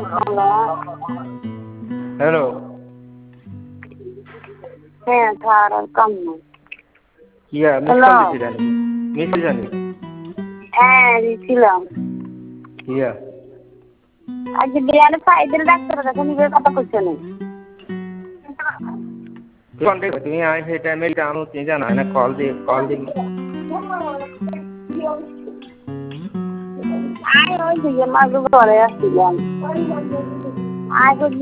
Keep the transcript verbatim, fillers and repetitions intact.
hello হ্যাঁ খাওয়ার কম নেই ইয়া মিস কল দিছিলেন মিস দিছেন হ্যাঁ দিছিলাম ইয়া আজ বিয়ানে ফাইদের ডাক্তার কাছে নিবে কথা কইছে না কন্ট্যাক্ট তুমি আই সেই টাইমে জানো তুমি জানা না কল দি কল দি আয় ওই দিকে মাঝে ঘরে আসছিলাম আয়